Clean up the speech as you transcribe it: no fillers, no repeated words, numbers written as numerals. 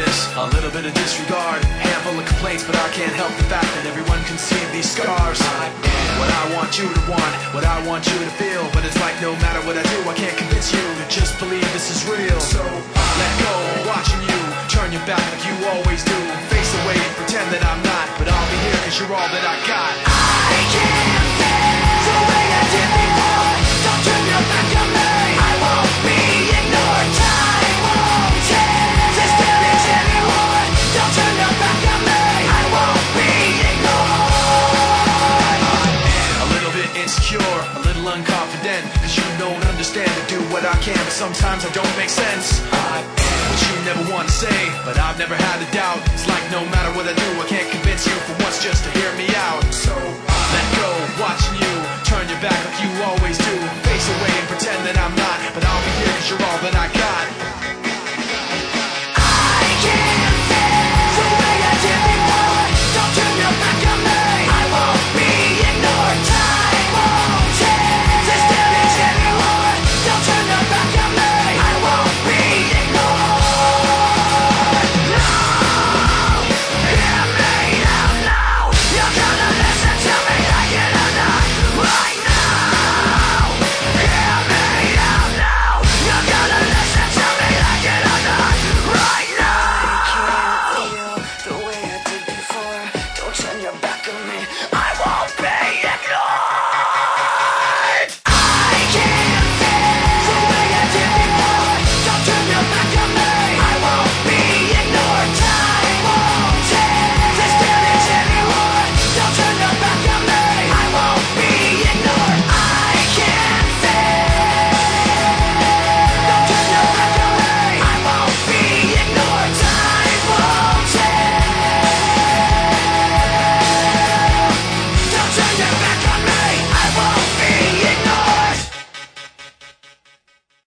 scars, a little bit of disregard, handful of complaints, but I can't help the fact that everyone can see these scars. I am what I want you to want, what I want you to feel, but it's like no matter what I do, I can't convince you to just believe this is real. So let go, watching you turn your back like you always do, face away and pretend that I'm not, but I'll be here cause you're all that I got. I can't feel the way I did before. Don't turn your back on me, I won't be ignored. Time won't change this damage anymore. Don't turn your back on me, I won't be ignored. I'm a little bit insecure, a little unconfident, cause you don't understand to do what I can, but sometimes I don't make sense. I am what you never want to say, but I've never had a doubt. It's like no matter what I do, I can't convince you for once just to hear me out. So let go, watching you turn your back like you always